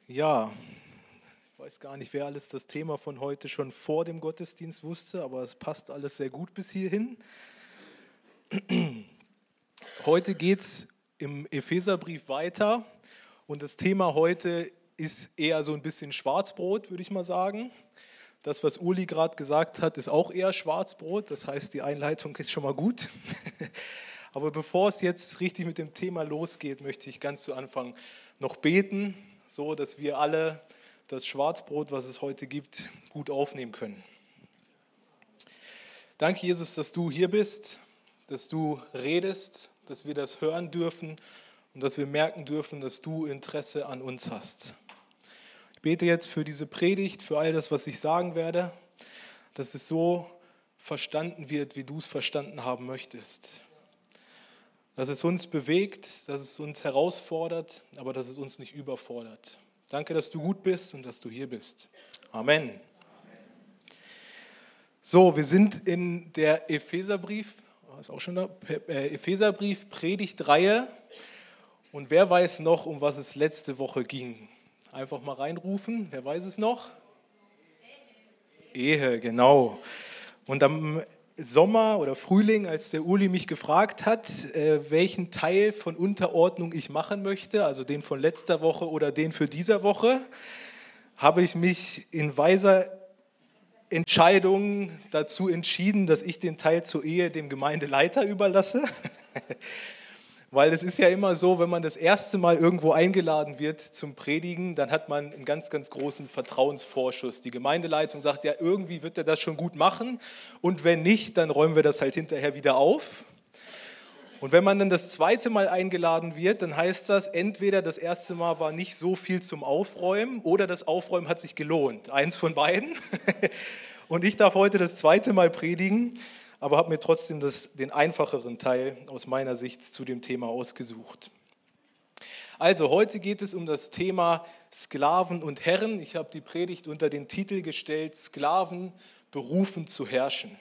Ja, ich weiß gar nicht, wer alles das Thema von heute schon vor dem Gottesdienst wusste, aber es passt alles sehr gut bis hierhin. Heute geht es im Epheserbrief weiter und das Thema heute ist eher so ein bisschen Schwarzbrot, würde ich mal sagen. Das, was Uli gerade gesagt hat, ist auch eher Schwarzbrot, das heißt, die Einleitung ist schon mal gut. Aber bevor es jetzt richtig mit dem Thema losgeht, möchte ich ganz zu Anfang noch beten, so dass wir alle das Schwarzbrot, was es heute gibt, gut aufnehmen können. Danke, Jesus, dass du hier bist, dass du redest, dass wir das hören dürfen und dass wir merken dürfen, dass du Interesse an uns hast. Ich bete jetzt für diese Predigt, für all das, was ich sagen werde, dass es so verstanden wird, wie du es verstanden haben möchtest. Dass es uns bewegt, dass es uns herausfordert, aber dass es uns nicht überfordert. Danke, dass du gut bist und dass du hier bist. Amen. So, wir sind in der Epheserbrief, ist auch schon da, Epheserbrief Predigtreihe. Und wer weiß noch, um was es letzte Woche ging? Einfach mal reinrufen, wer weiß es noch? Ehe, genau. Und am Sommer oder Frühling, als der Uli mich gefragt hat, welchen Teil von Unterordnung ich machen möchte, also den von letzter Woche oder den für dieser Woche, habe ich mich in weiser Entscheidung dazu entschieden, dass ich den Teil zur Ehe dem Gemeindeleiter überlasse. Weil es ist ja immer so, wenn man das erste Mal irgendwo eingeladen wird zum Predigen, dann hat man einen ganz, ganz großen Vertrauensvorschuss. Die Gemeindeleitung sagt, ja, irgendwie wird er das schon gut machen und wenn nicht, dann räumen wir das halt hinterher wieder auf. Und wenn man dann das zweite Mal eingeladen wird, dann heißt das, entweder das erste Mal war nicht so viel zum Aufräumen oder das Aufräumen hat sich gelohnt. Eins von beiden. Und ich darf heute das zweite Mal predigen, aber habe mir trotzdem den einfacheren Teil aus meiner Sicht zu dem Thema ausgesucht. Also heute geht es um das Thema Sklaven und Herren. Ich habe die Predigt unter den Titel gestellt, Sklaven berufen zu herrschen.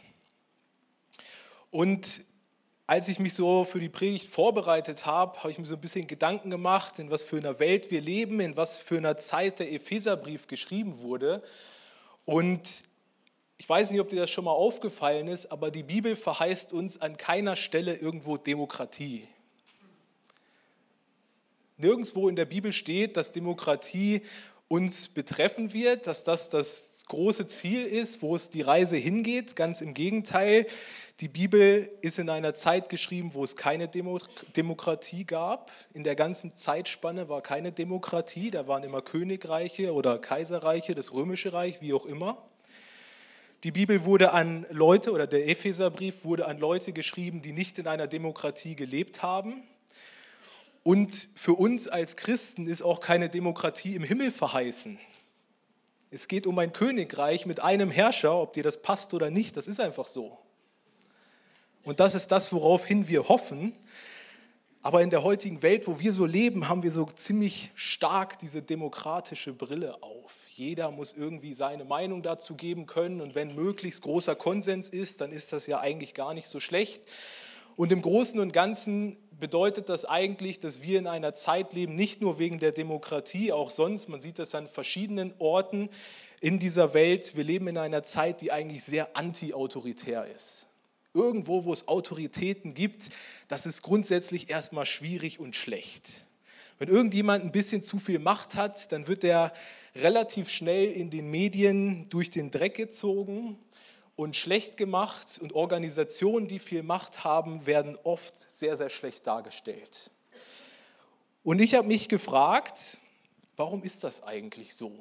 Und als ich mich so für die Predigt vorbereitet habe, habe ich mir so ein bisschen Gedanken gemacht, in was für einer Welt wir leben, in was für einer Zeit der Epheserbrief geschrieben wurde. Und ich weiß nicht, ob dir das schon mal aufgefallen ist, aber die Bibel verheißt uns an keiner Stelle irgendwo Demokratie. Nirgendwo in der Bibel steht, dass Demokratie uns betreffen wird, dass das große Ziel ist, wo es die Reise hingeht. Ganz im Gegenteil, die Bibel ist in einer Zeit geschrieben, wo es keine Demokratie gab. In der ganzen Zeitspanne war keine Demokratie, da waren immer Königreiche oder Kaiserreiche, das Römische Reich, wie auch immer. Die Bibel wurde an Leute, oder der Epheserbrief wurde an Leute geschrieben, die nicht in einer Demokratie gelebt haben. Und für uns als Christen ist auch keine Demokratie im Himmel verheißen. Es geht um ein Königreich mit einem Herrscher, ob dir das passt oder nicht, das ist einfach so. Und das ist das, woraufhin wir hoffen. Aber in der heutigen Welt, wo wir so leben, haben wir so ziemlich stark diese demokratische Brille auf. Jeder muss irgendwie seine Meinung dazu geben können und wenn möglichst großer Konsens ist, dann ist das ja eigentlich gar nicht so schlecht. Und im Großen und Ganzen bedeutet das eigentlich, dass wir in einer Zeit leben, nicht nur wegen der Demokratie, auch sonst, man sieht das an verschiedenen Orten in dieser Welt, wir leben in einer Zeit, die eigentlich sehr anti-autoritär ist. Irgendwo, wo es Autoritäten gibt, das ist grundsätzlich erstmal schwierig und schlecht. Wenn irgendjemand ein bisschen zu viel Macht hat, dann wird er relativ schnell in den Medien durch den Dreck gezogen und schlecht gemacht. Und Organisationen, die viel Macht haben, werden oft sehr, sehr schlecht dargestellt. Und ich habe mich gefragt, warum ist das eigentlich so?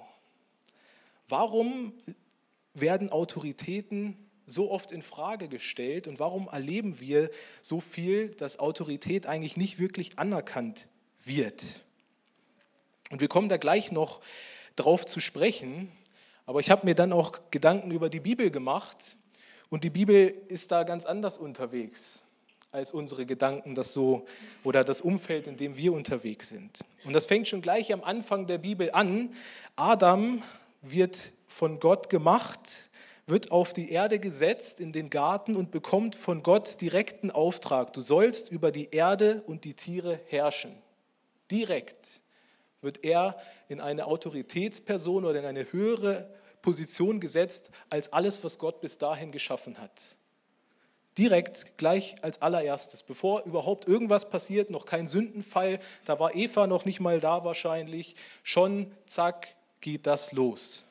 Warum werden Autoritäten so oft in Frage gestellt und warum erleben wir so viel, dass Autorität eigentlich nicht wirklich anerkannt wird? Und wir kommen da gleich noch drauf zu sprechen, aber ich habe mir dann auch Gedanken über die Bibel gemacht und die Bibel ist da ganz anders unterwegs als unsere Gedanken, das so oder das Umfeld, in dem wir unterwegs sind. Und das fängt schon gleich am Anfang der Bibel an. Adam wird von Gott gemacht, wird auf die Erde gesetzt in den Garten und bekommt von Gott direkten Auftrag. Du sollst über die Erde und die Tiere herrschen. Direkt. wird er in eine Autoritätsperson oder in eine höhere Position gesetzt als alles, was Gott bis dahin geschaffen hat. Direkt, gleich als allererstes, bevor überhaupt irgendwas passiert, noch kein Sündenfall, da war Eva noch nicht mal da wahrscheinlich, schon zack, geht das los.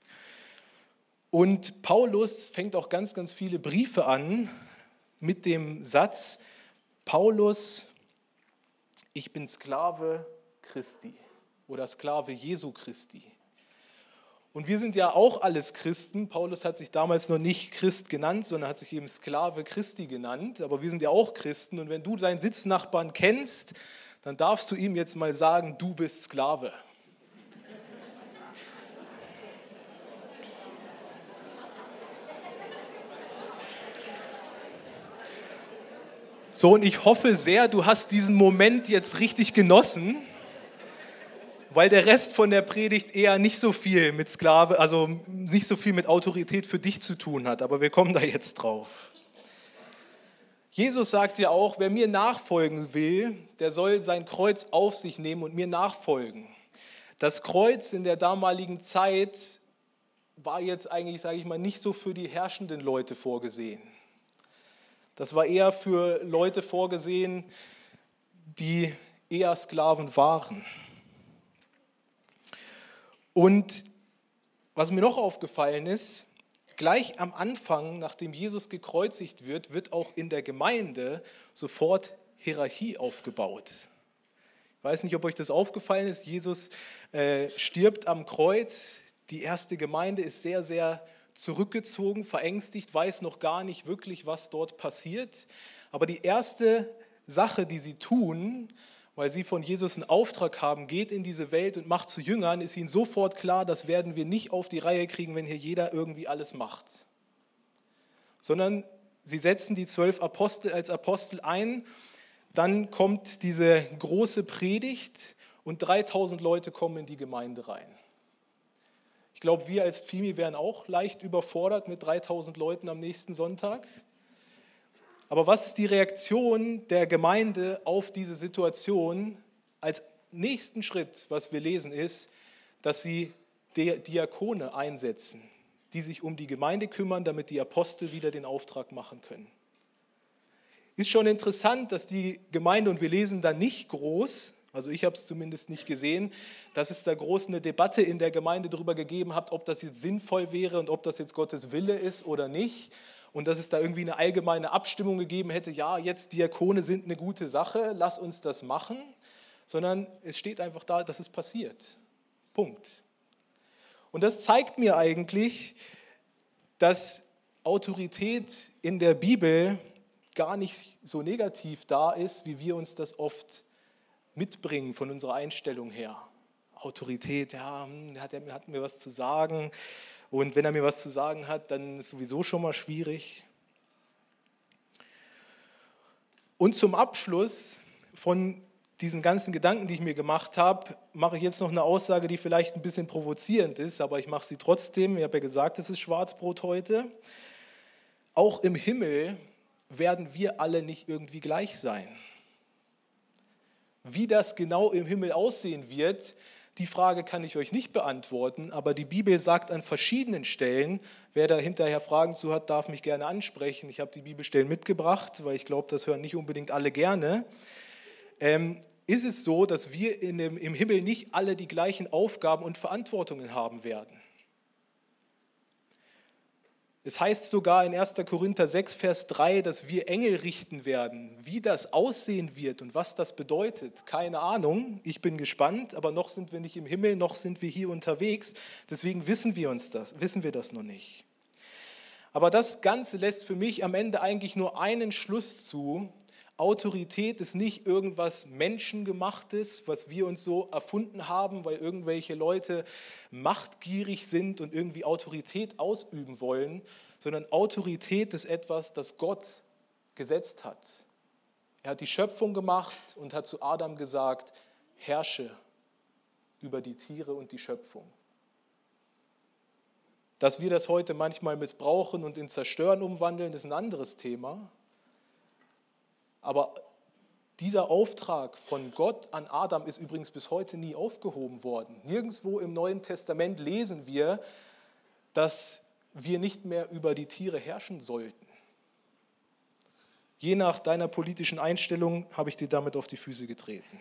Und Paulus fängt auch ganz, ganz viele Briefe an mit dem Satz, Paulus, ich bin Sklave Christi oder Sklave Jesu Christi. Und wir sind ja auch alles Christen. Paulus hat sich damals noch nicht Christ genannt, sondern hat sich eben Sklave Christi genannt. Aber wir sind ja auch Christen. Und wenn du deinen Sitznachbarn kennst, dann darfst du ihm jetzt mal sagen, du bist Sklave. So, und ich hoffe sehr, du hast diesen Moment jetzt richtig genossen, weil der Rest von der Predigt eher nicht so viel mit Sklave, also nicht so viel mit Autorität für dich zu tun hat, aber wir kommen da jetzt drauf. Jesus sagt ja auch, wer mir nachfolgen will, der soll sein Kreuz auf sich nehmen und mir nachfolgen. Das Kreuz in der damaligen Zeit war jetzt eigentlich, sage ich mal, nicht so für die herrschenden Leute vorgesehen. Das war eher für Leute vorgesehen, die eher Sklaven waren. Und was mir noch aufgefallen ist, gleich am Anfang, nachdem Jesus gekreuzigt wird, wird auch in der Gemeinde sofort Hierarchie aufgebaut. Ich weiß nicht, ob euch das aufgefallen ist. Jesus stirbt am Kreuz. Die erste Gemeinde ist sehr, sehr zurückgezogen, verängstigt, weiß noch gar nicht wirklich, was dort passiert. Aber die erste Sache, die sie tun, weil sie von Jesus einen Auftrag haben, geht in diese Welt und macht zu Jüngern, ist ihnen sofort klar, das werden wir nicht auf die Reihe kriegen, wenn hier jeder irgendwie alles macht. Sondern sie setzen die 12 Apostel als Apostel ein, dann kommt diese große Predigt und 3000 Leute kommen in die Gemeinde rein. Ich glaube, wir als Pfimi wären auch leicht überfordert mit 3000 Leuten am nächsten Sonntag. Aber was ist die Reaktion der Gemeinde auf diese Situation? Als nächsten Schritt, was wir lesen, ist, dass sie Diakone einsetzen, die sich um die Gemeinde kümmern, damit die Apostel wieder den Auftrag machen können. Ist schon interessant, dass die Gemeinde, und wir lesen da nicht groß, also ich habe es zumindest nicht gesehen, dass es da groß eine Debatte in der Gemeinde darüber gegeben hat, ob das jetzt sinnvoll wäre und ob das jetzt Gottes Wille ist oder nicht. Und dass es da irgendwie eine allgemeine Abstimmung gegeben hätte, ja, jetzt Diakone sind eine gute Sache, lass uns das machen. Sondern es steht einfach da, dass es passiert. Punkt. Und das zeigt mir eigentlich, dass Autorität in der Bibel gar nicht so negativ da ist, wie wir uns das oft mitbringen von unserer Einstellung her. Autorität, ja, hat mir was zu sagen. Und wenn er mir was zu sagen hat, dann ist sowieso schon mal schwierig. Und zum Abschluss von diesen ganzen Gedanken, die ich mir gemacht habe, mache ich jetzt noch eine Aussage, die vielleicht ein bisschen provozierend ist, aber ich mache sie trotzdem. Ich habe ja gesagt, es ist Schwarzbrot heute. Auch im Himmel werden wir alle nicht irgendwie gleich sein. Wie das genau im Himmel aussehen wird, die Frage kann ich euch nicht beantworten, aber die Bibel sagt an verschiedenen Stellen, wer da hinterher Fragen zu hat, darf mich gerne ansprechen. Ich habe die Bibelstellen mitgebracht, weil ich glaube, das hören nicht unbedingt alle gerne. Ist es so, dass wir im Himmel nicht alle die gleichen Aufgaben und Verantwortungen haben werden. Es heißt sogar in 1. Korinther 6, Vers 3, dass wir Engel richten werden. Wie das aussehen wird und was das bedeutet, keine Ahnung. Ich bin gespannt, aber noch sind wir nicht im Himmel, noch sind wir hier unterwegs. Deswegen wissen wir das noch nicht. Aber das Ganze lässt für mich am Ende eigentlich nur einen Schluss zu. Autorität ist nicht irgendwas Menschengemachtes, was wir uns so erfunden haben, weil irgendwelche Leute machtgierig sind und irgendwie Autorität ausüben wollen, sondern Autorität ist etwas, das Gott gesetzt hat. Er hat die Schöpfung gemacht und hat zu Adam gesagt, herrsche über die Tiere und die Schöpfung. Dass wir das heute manchmal missbrauchen und in Zerstören umwandeln, ist ein anderes Thema. Aber Dieser Auftrag von Gott an Adam ist übrigens bis heute nie aufgehoben worden. Nirgendwo im Neuen Testament lesen wir, dass wir nicht mehr über die Tiere herrschen sollten. Je nach deiner politischen Einstellung habe ich dir damit auf die Füße getreten.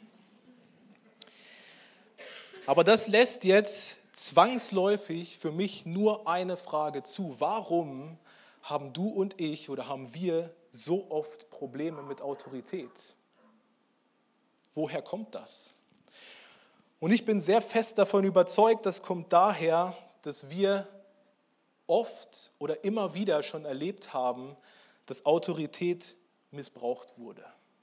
Aber das lässt jetzt zwangsläufig für mich nur eine Frage zu. Warum haben du und ich oder haben wir so oft Probleme mit Autorität? Woher kommt das? Und ich bin sehr fest davon überzeugt, das kommt daher, dass wir oft oder immer wieder schon erlebt haben, dass Autorität missbraucht wurde.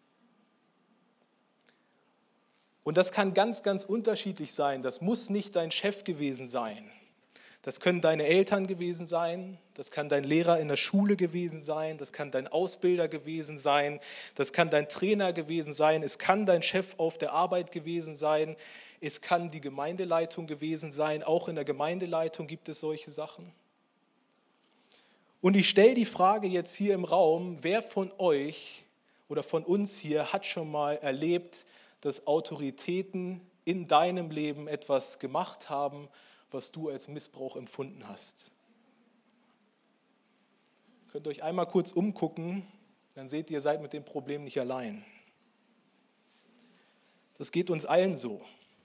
Und das kann ganz, ganz unterschiedlich sein. Das muss nicht dein Chef gewesen sein. Das können deine Eltern gewesen sein, das kann dein Lehrer in der Schule gewesen sein, das kann dein Ausbilder gewesen sein, das kann dein Trainer gewesen sein, es kann dein Chef auf der Arbeit gewesen sein, es kann die Gemeindeleitung gewesen sein, auch in der Gemeindeleitung gibt es solche Sachen. Und ich stelle die Frage jetzt hier im Raum, wer von euch oder von uns hier hat schon mal erlebt, dass Autoritäten in deinem Leben etwas gemacht haben, was du als Missbrauch empfunden hast? Könnt ihr euch einmal kurz umgucken, dann seht ihr, ihr seid mit dem Problem nicht allein. Das geht uns allen so.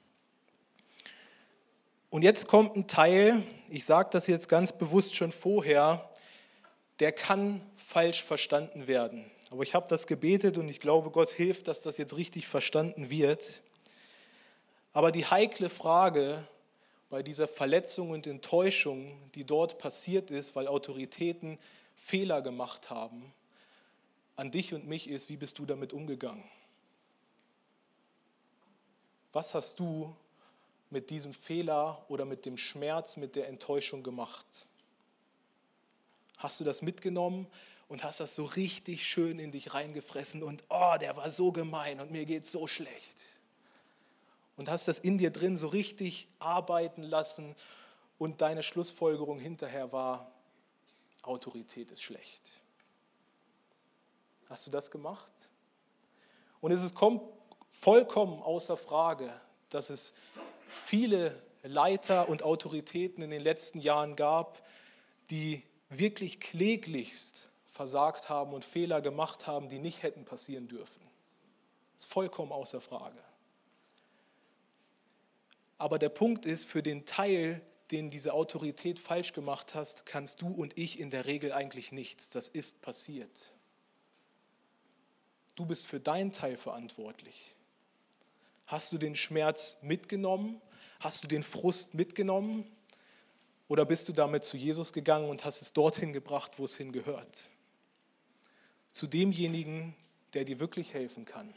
Und jetzt kommt ein Teil, ich sage das jetzt ganz bewusst schon vorher, der kann falsch verstanden werden. Aber ich habe das gebetet und ich glaube, Gott hilft, dass das jetzt richtig verstanden wird. Aber die heikle Frage bei dieser Verletzung und Enttäuschung, die dort passiert ist, weil Autoritäten Fehler gemacht haben, an dich und mich ist, wie bist du damit umgegangen? Was hast du mit diesem Fehler oder mit dem Schmerz, mit der Enttäuschung gemacht? Hast du das mitgenommen und hast das so richtig schön in dich reingefressen und der war so gemein und mir geht's so schlecht. Und hast das in dir drin so richtig arbeiten lassen und deine Schlussfolgerung hinterher war, Autorität ist schlecht. Hast du das gemacht? Und es kommt vollkommen außer Frage, dass es viele Leiter und Autoritäten in den letzten Jahren gab, die wirklich kläglichst versagt haben und Fehler gemacht haben, die nicht hätten passieren dürfen. Das ist vollkommen außer Frage. Aber der Punkt ist, für den Teil, den diese Autorität falsch gemacht hast, kannst du und ich in der Regel eigentlich nichts. Das ist passiert. Du bist für deinen Teil verantwortlich. Hast du den Schmerz mitgenommen? Hast du den Frust mitgenommen? Oder bist du damit zu Jesus gegangen und hast es dorthin gebracht, wo es hingehört? Zu demjenigen, der dir wirklich helfen kann.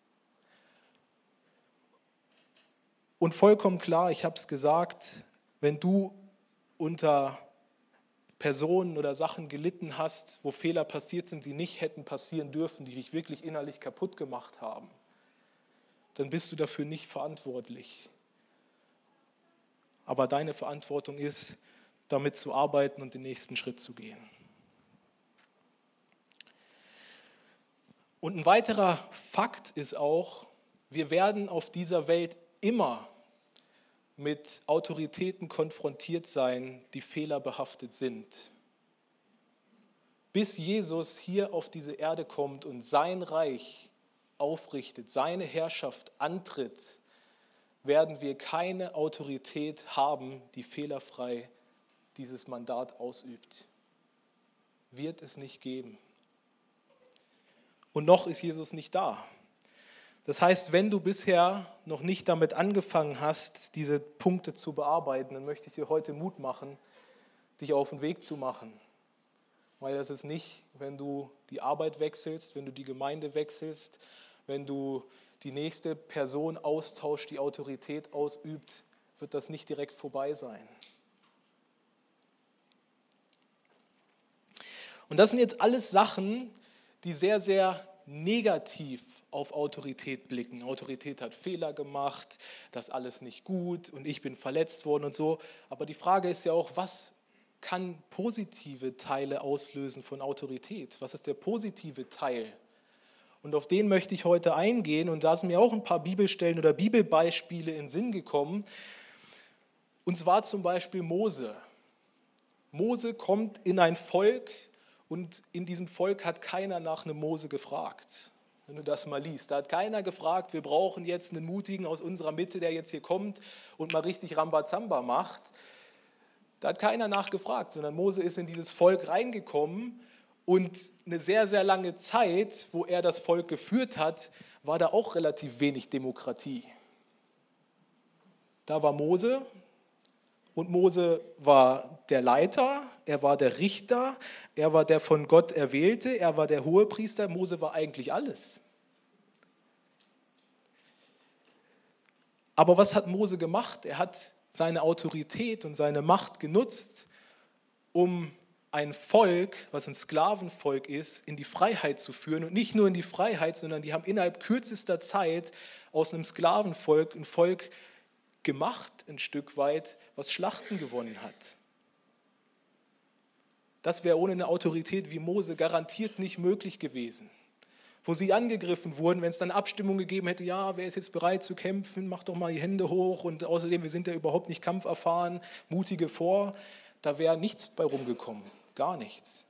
Und vollkommen klar, ich habe es gesagt, wenn du unter Personen oder Sachen gelitten hast, wo Fehler passiert sind, die nicht hätten passieren dürfen, die dich wirklich innerlich kaputt gemacht haben, dann bist du dafür nicht verantwortlich. Aber deine Verantwortung ist, damit zu arbeiten und den nächsten Schritt zu gehen. Und ein weiterer Fakt ist auch, wir werden auf dieser Welt immer mit Autoritäten konfrontiert sein, die fehlerbehaftet sind. Bis Jesus hier auf diese Erde kommt und sein Reich aufrichtet, seine Herrschaft antritt, werden wir keine Autorität haben, die fehlerfrei dieses Mandat ausübt. Wird es nicht geben. Und noch ist Jesus nicht da. Das heißt, wenn du bisher noch nicht damit angefangen hast, diese Punkte zu bearbeiten, dann möchte ich dir heute Mut machen, dich auf den Weg zu machen. Weil das ist nicht, wenn du die Arbeit wechselst, wenn du die Gemeinde wechselst, wenn du die nächste Person austauscht, die Autorität ausübt, wird das nicht direkt vorbei sein. Und das sind jetzt alles Sachen, die sehr, sehr negativ auf Autorität blicken. Autorität hat Fehler gemacht, das ist alles nicht gut und ich bin verletzt worden und so. Aber die Frage ist ja auch, was kann positive Teile auslösen von Autorität? Was ist der positive Teil? Und auf den möchte ich heute eingehen. Und da sind mir auch ein paar Bibelstellen oder Bibelbeispiele in den Sinn gekommen. Und zwar zum Beispiel Mose. Mose kommt in ein Volk und in diesem Volk hat keiner nach einem Mose gefragt. Wenn du das mal liest, da hat keiner gefragt, wir brauchen jetzt einen Mutigen aus unserer Mitte, der jetzt hier kommt und mal richtig Rambazamba macht. Da hat keiner nachgefragt, sondern Mose ist in dieses Volk reingekommen und eine sehr, sehr lange Zeit, wo er das Volk geführt hat, war da auch relativ wenig Demokratie. Da war Mose und Mose war der Leiter, er war der Richter, er war der von Gott Erwählte, er war der Hohepriester, Mose war eigentlich alles. Aber was hat Mose gemacht? Er hat seine Autorität und seine Macht genutzt, um ein Volk, was ein Sklavenvolk ist, in die Freiheit zu führen. Und nicht nur in die Freiheit, sondern die haben innerhalb kürzester Zeit aus einem Sklavenvolk ein Volk gemacht, ein Stück weit, was Schlachten gewonnen hat. Das wäre ohne eine Autorität wie Mose garantiert nicht möglich gewesen. Wo sie angegriffen wurden, wenn es dann Abstimmung gegeben hätte, ja, wer ist jetzt bereit zu kämpfen, macht doch mal die Hände hoch und außerdem, wir sind ja überhaupt nicht kampferfahren, mutige vor, da wäre nichts bei rumgekommen, gar nichts.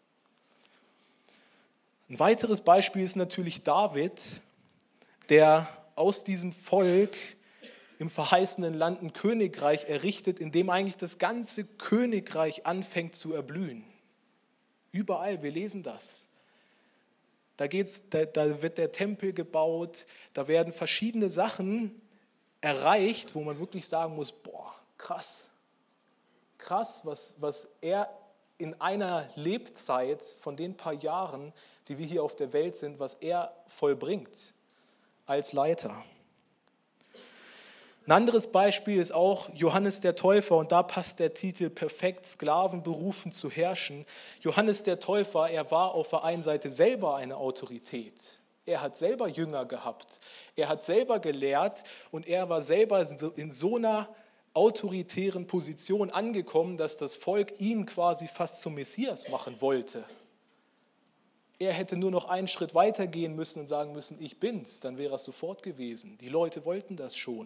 Ein weiteres Beispiel ist natürlich David, der aus diesem Volk im verheißenen Land ein Königreich errichtet, in dem eigentlich das ganze Königreich anfängt zu erblühen. Überall, wir lesen das. Da wird der Tempel gebaut, da werden verschiedene Sachen erreicht, wo man wirklich sagen muss, boah, krass, was er in einer Lebzeit von den paar Jahren, die wir hier auf der Welt sind, was er vollbringt als Leiter. Ein anderes Beispiel ist auch Johannes der Täufer und da passt der Titel perfekt, Sklaven berufen zu herrschen. Johannes der Täufer, er war auf der einen Seite selber eine Autorität. Er hat selber Jünger gehabt, er hat selber gelehrt und er war selber in so einer autoritären Position angekommen, dass das Volk ihn quasi fast zum Messias machen wollte. Er hätte nur noch einen Schritt weiter gehen müssen und sagen müssen, ich bin's, dann wäre es sofort gewesen. Die Leute wollten das schon.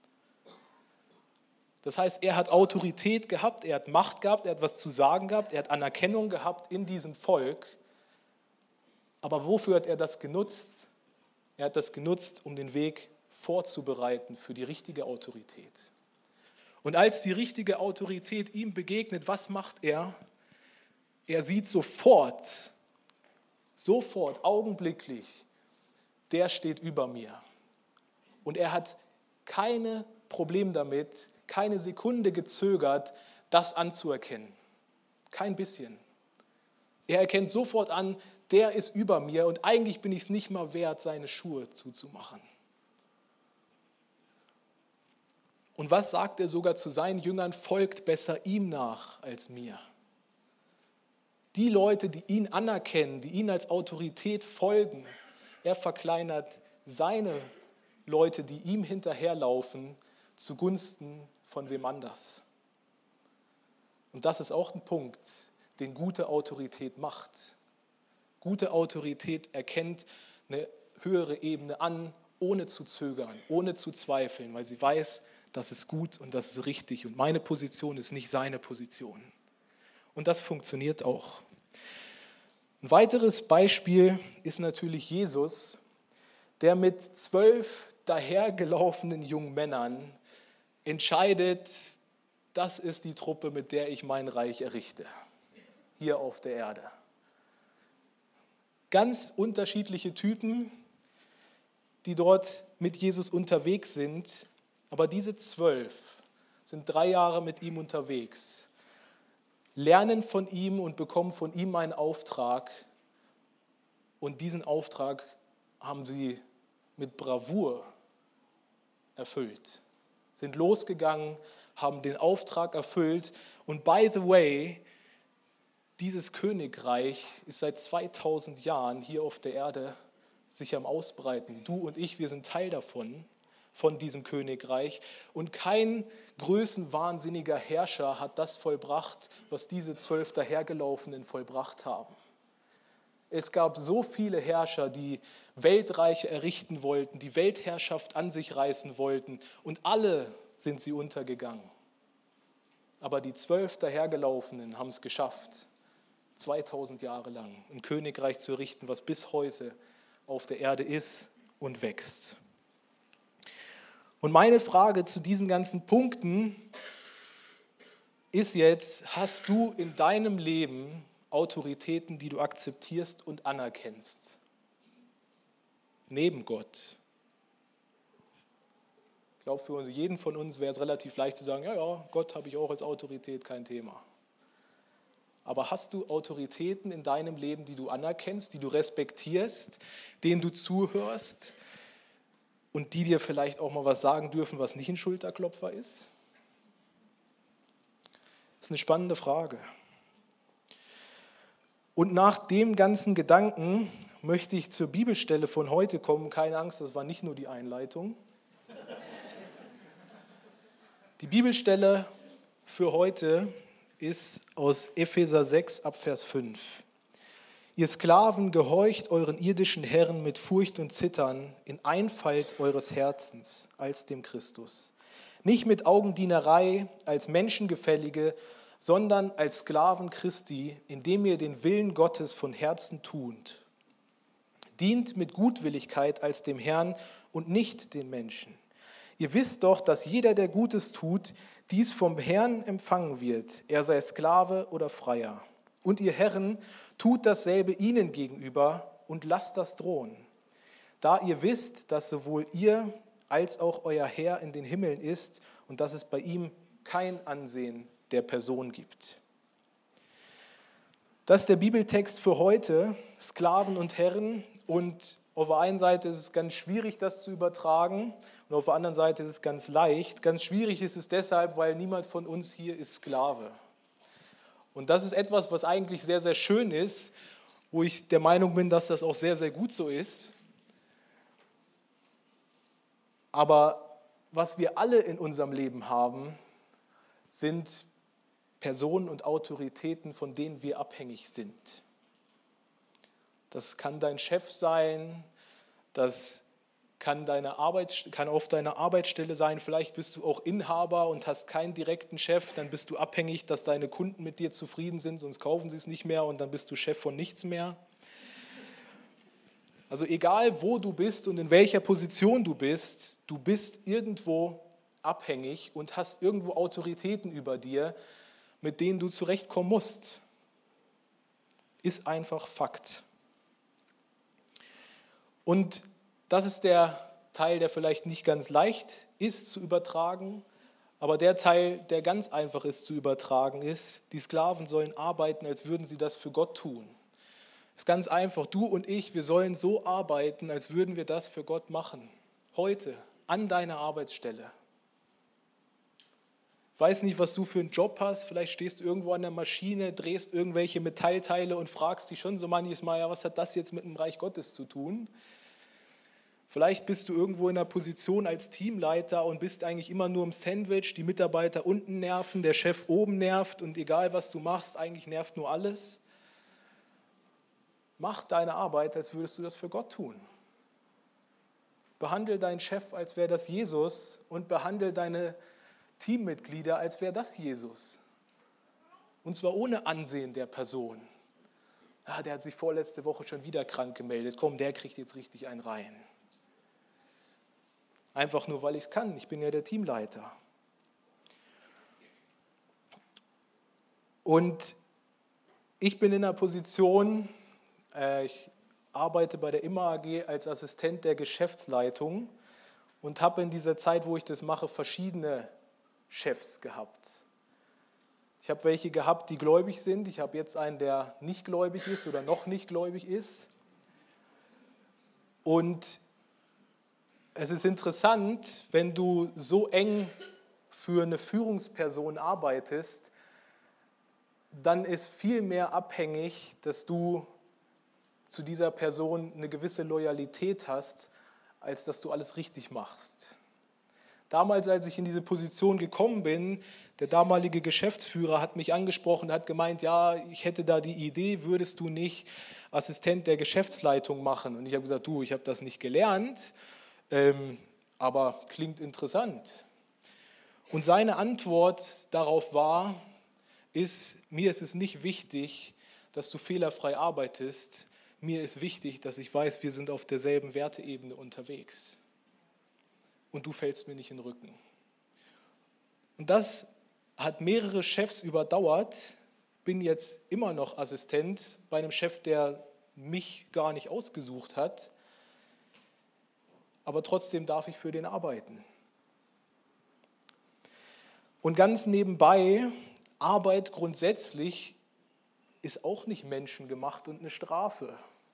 Das heißt, er hat Autorität gehabt, er hat Macht gehabt, er hat was zu sagen gehabt, er hat Anerkennung gehabt in diesem Volk. Aber wofür hat er das genutzt? Er hat das genutzt, um den Weg vorzubereiten für die richtige Autorität. Und als die richtige Autorität ihm begegnet, was macht er? Er sieht sofort, augenblicklich, der steht über mir. Und er hat keine Probleme damit, keine Sekunde gezögert, das anzuerkennen. Kein bisschen. Er erkennt sofort an, der ist über mir und eigentlich bin ich es nicht mal wert, seine Schuhe zuzumachen. Und was sagt er sogar zu seinen Jüngern? Folgt besser ihm nach als mir. Die Leute, die ihn anerkennen, die ihn als Autorität folgen, er verkleinert seine Leute, die ihm hinterherlaufen, zugunsten von wem anders. Und das ist auch ein Punkt, den gute Autorität macht. Gute Autorität erkennt eine höhere Ebene an, ohne zu zögern, ohne zu zweifeln, weil sie weiß, das ist gut und das ist richtig und meine Position ist nicht seine Position. Und das funktioniert auch. Ein weiteres Beispiel ist natürlich Jesus, der mit 12 dahergelaufenen jungen Männern entscheidet, das ist die Truppe, mit der ich mein Reich errichte, hier auf der Erde. Ganz unterschiedliche Typen, die dort mit Jesus unterwegs sind, aber diese 12 sind 3 Jahre mit ihm unterwegs, lernen von ihm und bekommen von ihm einen Auftrag und diesen Auftrag haben sie mit Bravour erfüllt. Sind losgegangen, haben den Auftrag erfüllt und by the way, dieses Königreich ist seit 2000 Jahren hier auf der Erde sich am Ausbreiten. Du und ich, wir sind Teil davon, von diesem Königreich und kein größenwahnsinniger Herrscher hat das vollbracht, was diese 12 dahergelaufenen vollbracht haben. Es gab so viele Herrscher, die Weltreiche errichten wollten, die Weltherrschaft an sich reißen wollten und alle sind sie untergegangen. Aber die 12 dahergelaufenen haben es geschafft, 2000 Jahre lang ein Königreich zu errichten, was bis heute auf der Erde ist und wächst. Und meine Frage zu diesen ganzen Punkten ist jetzt, hast du in deinem Leben Autoritäten, die du akzeptierst und anerkennst? Neben Gott. Ich glaube, für jeden von uns wäre es relativ leicht zu sagen, ja, Gott habe ich auch als Autorität, kein Thema. Aber hast du Autoritäten in deinem Leben, die du anerkennst, die du respektierst, denen du zuhörst und die dir vielleicht auch mal was sagen dürfen, was nicht ein Schulterklopfer ist? Das ist eine spannende Frage. Und nach dem ganzen Gedanken möchte ich zur Bibelstelle von heute kommen. Keine Angst, das war nicht nur die Einleitung. Die Bibelstelle für heute ist aus Epheser 6 ab Vers 5. Ihr Sklaven, gehorcht euren irdischen Herren mit Furcht und Zittern in Einfalt eures Herzens als dem Christus. Nicht mit Augendienerei als Menschengefällige, sondern als Sklaven Christi, indem ihr den Willen Gottes von Herzen tut. Dient mit Gutwilligkeit als dem Herrn und nicht den Menschen. Ihr wisst doch, dass jeder, der Gutes tut, dies vom Herrn empfangen wird, er sei Sklave oder Freier. Und ihr Herren, tut dasselbe ihnen gegenüber und lasst das drohen. Da ihr wisst, dass sowohl ihr als auch euer Herr in den Himmeln ist und dass es bei ihm kein Ansehen der Person gibt. Das ist der Bibeltext für heute, Sklaven und Herren. Und auf der einen Seite ist es ganz schwierig, das zu übertragen. Und auf der anderen Seite ist es ganz leicht. Ganz schwierig ist es deshalb, weil niemand von uns hier ist Sklave. Und das ist etwas, was eigentlich sehr, sehr schön ist, wo ich der Meinung bin, dass das auch sehr, sehr gut so ist. Aber was wir alle in unserem Leben haben, sind Personen und Autoritäten, von denen wir abhängig sind. Das kann dein Chef sein, das kann auf deiner Arbeitsstelle sein, vielleicht bist du auch Inhaber und hast keinen direkten Chef, dann bist du abhängig, dass deine Kunden mit dir zufrieden sind, sonst kaufen sie es nicht mehr und dann bist du Chef von nichts mehr. Also egal, wo du bist und in welcher Position du bist irgendwo abhängig und hast irgendwo Autoritäten über dir, mit denen du zurechtkommen musst. Ist einfach Fakt. Und das ist der Teil, der vielleicht nicht ganz leicht ist zu übertragen, aber der Teil, der ganz einfach ist zu übertragen, ist, die Sklaven sollen arbeiten, als würden sie das für Gott tun. Es ist ganz einfach, du und ich, wir sollen so arbeiten, als würden wir das für Gott machen. Heute, an deiner Arbeitsstelle. Ich weiß nicht, was du für einen Job hast, vielleicht stehst du irgendwo an der Maschine, drehst irgendwelche Metallteile und fragst dich schon so manches Mal, ja, was hat das jetzt mit dem Reich Gottes zu tun? Vielleicht bist du irgendwo in einer Position als Teamleiter und bist eigentlich immer nur im Sandwich, die Mitarbeiter unten nerven, der Chef oben nervt und egal was du machst, eigentlich nervt nur alles. Mach deine Arbeit, als würdest du das für Gott tun. Behandle deinen Chef, als wäre das Jesus und behandle deine Teammitglieder, als wäre das Jesus. Und zwar ohne Ansehen der Person. Ah, der hat sich vorletzte Woche schon wieder krank gemeldet. Komm, der kriegt jetzt richtig einen rein. Einfach nur, weil ich es kann. Ich bin ja der Teamleiter. Und ich bin in einer Position, ich arbeite bei der Imma AG als Assistent der Geschäftsleitung und habe in dieser Zeit, wo ich das mache, verschiedene Chefs gehabt. Ich habe welche gehabt, die gläubig sind. Ich habe jetzt einen, der nicht gläubig ist oder noch nicht gläubig ist. Und es ist interessant, wenn du so eng für eine Führungsperson arbeitest, dann ist viel mehr abhängig, dass du zu dieser Person eine gewisse Loyalität hast, als dass du alles richtig machst. Damals, als ich in diese Position gekommen bin, der damalige Geschäftsführer hat mich angesprochen, hat gemeint, ja, ich hätte da die Idee, würdest du nicht Assistent der Geschäftsleitung machen? Und ich habe gesagt, du, ich habe das nicht gelernt, aber klingt interessant. Und seine Antwort darauf war, mir ist es nicht wichtig, dass du fehlerfrei arbeitest, mir ist wichtig, dass ich weiß, wir sind auf derselben Werteebene unterwegs. Und du fällst mir nicht in den Rücken. Und das hat mehrere Chefs überdauert, bin jetzt immer noch Assistent bei einem Chef, der mich gar nicht ausgesucht hat, aber trotzdem darf ich für den arbeiten. Und ganz nebenbei, Arbeit grundsätzlich ist auch nicht menschengemacht und eine Strafe.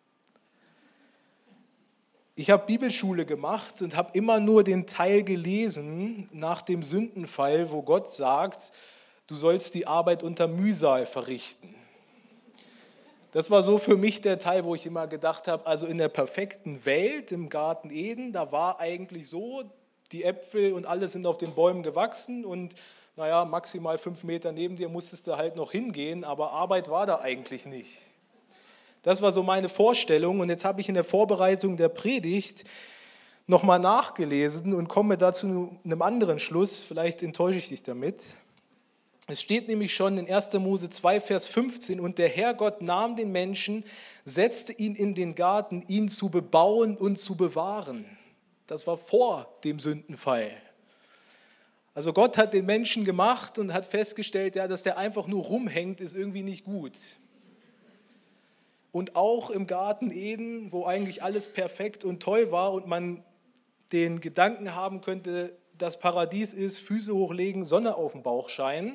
Ich habe Bibelschule gemacht und habe immer nur den Teil gelesen nach dem Sündenfall, wo Gott sagt, du sollst die Arbeit unter Mühsal verrichten. Das war so für mich der Teil, wo ich immer gedacht habe, also in der perfekten Welt, im Garten Eden, da war eigentlich so, die Äpfel und alles sind auf den Bäumen gewachsen und naja, maximal 5 Meter neben dir musstest du halt noch hingehen, aber Arbeit war da eigentlich nicht. Das war so meine Vorstellung und jetzt habe ich in der Vorbereitung der Predigt nochmal nachgelesen und komme dazu einem anderen Schluss, vielleicht enttäusche ich dich damit. Es steht nämlich schon in 1. Mose 2, Vers 15, und der Herrgott nahm den Menschen, setzte ihn in den Garten, ihn zu bebauen und zu bewahren. Das war vor dem Sündenfall. Also Gott hat den Menschen gemacht und hat festgestellt, ja, dass der einfach nur rumhängt, ist irgendwie nicht gut. Und auch im Garten Eden, wo eigentlich alles perfekt und toll war und man den Gedanken haben könnte, das Paradies ist, Füße hochlegen, Sonne auf dem Bauch scheinen,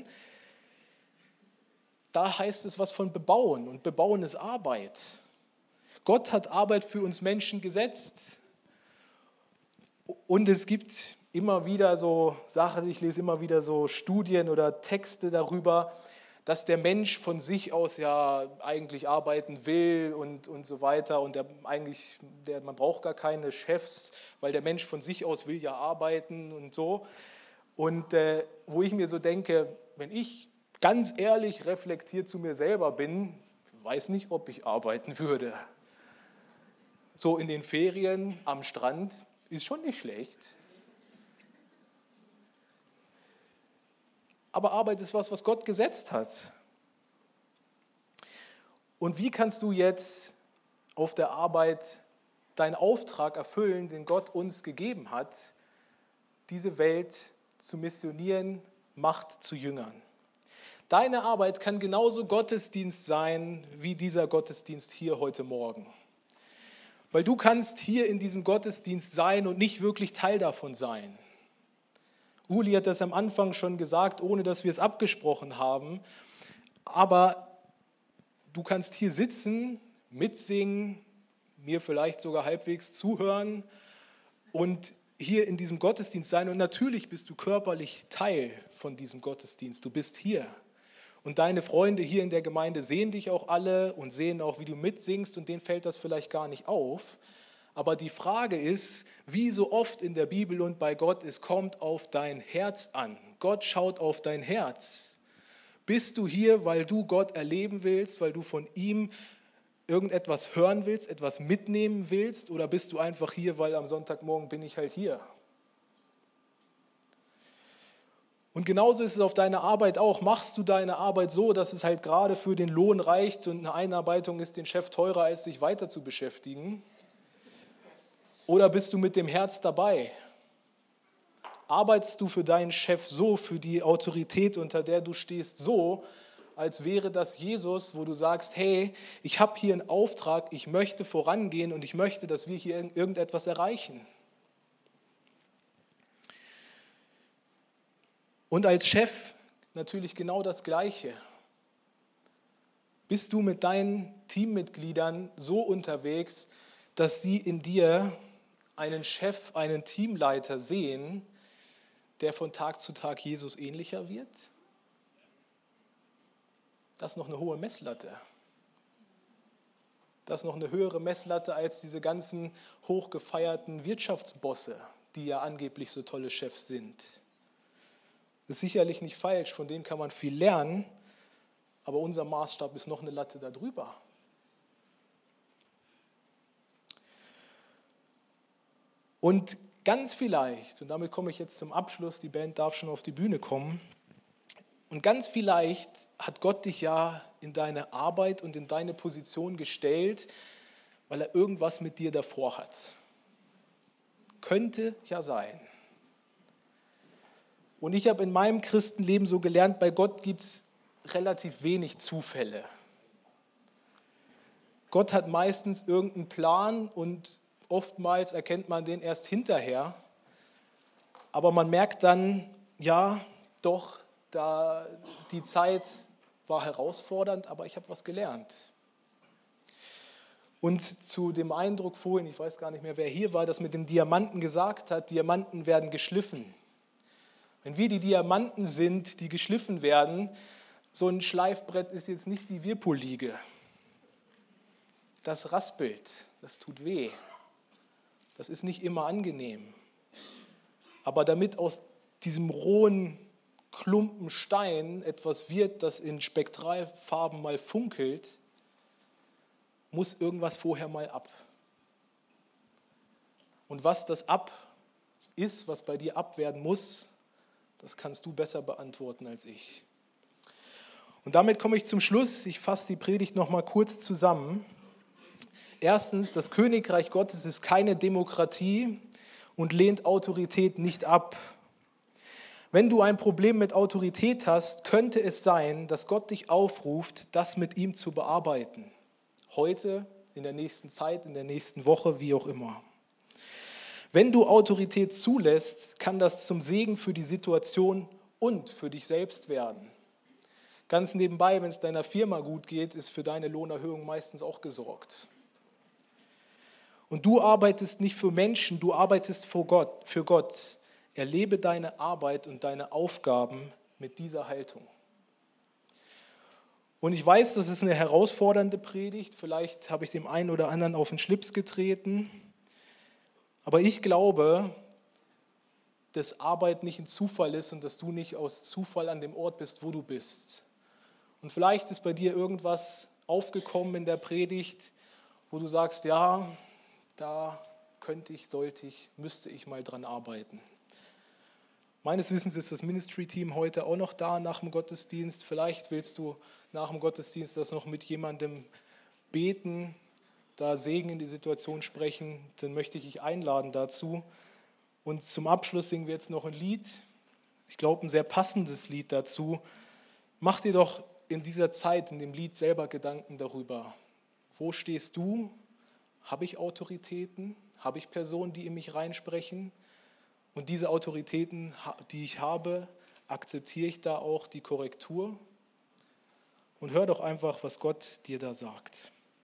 da heißt es was von bebauen und bebauen ist Arbeit. Gott hat Arbeit für uns Menschen gesetzt und es gibt immer wieder so Sachen, ich lese immer wieder so Studien oder Texte darüber, dass der Mensch von sich aus ja eigentlich arbeiten will und so weiter und man braucht gar keine Chefs, weil der Mensch von sich aus will ja arbeiten und so. Und wo ich mir so denke, wenn ich ganz ehrlich reflektiert zu mir selber bin, weiß nicht, ob ich arbeiten würde. So in den Ferien am Strand ist schon nicht schlecht. Aber Arbeit ist was Gott gesetzt hat. Und wie kannst du jetzt auf der Arbeit deinen Auftrag erfüllen, den Gott uns gegeben hat, diese Welt zu missionieren, Macht zu Jüngern? Deine Arbeit kann genauso Gottesdienst sein, wie dieser Gottesdienst hier heute Morgen. Weil du kannst hier in diesem Gottesdienst sein und nicht wirklich Teil davon sein. Uli hat das am Anfang schon gesagt, ohne dass wir es abgesprochen haben. Aber du kannst hier sitzen, mitsingen, mir vielleicht sogar halbwegs zuhören und hier in diesem Gottesdienst sein. Und natürlich bist du körperlich Teil von diesem Gottesdienst. Du bist hier. Und deine Freunde hier in der Gemeinde sehen dich auch alle und sehen auch, wie du mitsingst. Und denen fällt das vielleicht gar nicht auf. Aber die Frage ist, wie so oft in der Bibel und bei Gott, es kommt auf dein Herz an. Gott schaut auf dein Herz. Bist du hier, weil du Gott erleben willst, weil du von ihm irgendetwas hören willst, etwas mitnehmen willst? Oder bist du einfach hier, weil am Sonntagmorgen bin ich halt hier? Und genauso ist es auf deiner Arbeit auch. Machst du deine Arbeit so, dass es halt gerade für den Lohn reicht und eine Einarbeitung ist den Chef teurer, als sich weiter zu beschäftigen? Oder bist du mit dem Herz dabei? Arbeitest du für deinen Chef so, für die Autorität, unter der du stehst, so, als wäre das Jesus, wo du sagst, hey, ich habe hier einen Auftrag, ich möchte vorangehen und ich möchte, dass wir hier irgendetwas erreichen. Und als Chef natürlich genau das Gleiche. Bist du mit deinen Teammitgliedern so unterwegs, dass sie in dir einen Chef, einen Teamleiter sehen, der von Tag zu Tag Jesus ähnlicher wird? Das ist noch eine hohe Messlatte. Das ist noch eine höhere Messlatte als diese ganzen hochgefeierten Wirtschaftsbosse, die ja angeblich so tolle Chefs sind. Das ist sicherlich nicht falsch, von denen kann man viel lernen, aber unser Maßstab ist noch eine Latte darüber. Und ganz vielleicht, und damit komme ich jetzt zum Abschluss, die Band darf schon auf die Bühne kommen, und ganz vielleicht hat Gott dich ja in deine Arbeit und in deine Position gestellt, weil er irgendwas mit dir davor hat. Könnte ja sein. Und ich habe in meinem Christenleben so gelernt, bei Gott gibt es relativ wenig Zufälle. Gott hat meistens irgendeinen Plan und oftmals erkennt man den erst hinterher. Aber man merkt dann, ja, doch, die Zeit war herausfordernd, aber ich habe was gelernt. Und zu dem Eindruck vorhin, ich weiß gar nicht mehr, wer hier war, das mit dem Diamanten gesagt hat, Diamanten werden geschliffen. Wenn wir die Diamanten sind, die geschliffen werden, so ein Schleifbrett ist jetzt nicht die Whirlpool-Liege. Das raspelt, das tut weh. Das ist nicht immer angenehm. Aber damit aus diesem rohen Klumpen Stein etwas wird, das in Spektralfarben mal funkelt, muss irgendwas vorher mal ab. Und was das ab ist, was bei dir ab werden muss, das kannst du besser beantworten als ich. Und damit komme ich zum Schluss. Ich fasse die Predigt noch mal kurz zusammen. Erstens, das Königreich Gottes ist keine Demokratie und lehnt Autorität nicht ab. Wenn du ein Problem mit Autorität hast, könnte es sein, dass Gott dich aufruft, das mit ihm zu bearbeiten. Heute, in der nächsten Zeit, in der nächsten Woche, wie auch immer. Wenn du Autorität zulässt, kann das zum Segen für die Situation und für dich selbst werden. Ganz nebenbei, wenn es deiner Firma gut geht, ist für deine Lohnerhöhung meistens auch gesorgt. Und du arbeitest nicht für Menschen, du arbeitest für Gott. Erlebe deine Arbeit und deine Aufgaben mit dieser Haltung. Und ich weiß, das ist eine herausfordernde Predigt. Vielleicht habe ich dem einen oder anderen auf den Schlips getreten. Aber ich glaube, dass Arbeit nicht ein Zufall ist und dass du nicht aus Zufall an dem Ort bist, wo du bist. Und vielleicht ist bei dir irgendwas aufgekommen in der Predigt, wo du sagst, ja, da könnte ich, sollte ich, müsste ich mal dran arbeiten. Meines Wissens ist das Ministry-Team heute auch noch da nach dem Gottesdienst. Vielleicht willst du nach dem Gottesdienst das noch mit jemandem beten, da Segen in die Situation sprechen. Dann möchte ich dich einladen dazu. Und zum Abschluss singen wir jetzt noch ein Lied. Ich glaube, ein sehr passendes Lied dazu. Mach dir doch in dieser Zeit, in dem Lied selber Gedanken darüber. Wo stehst du? Habe ich Autoritäten? Habe ich Personen, die in mich reinsprechen? Und diese Autoritäten, die ich habe, akzeptiere ich da auch die Korrektur? Und hör doch einfach, was Gott dir da sagt.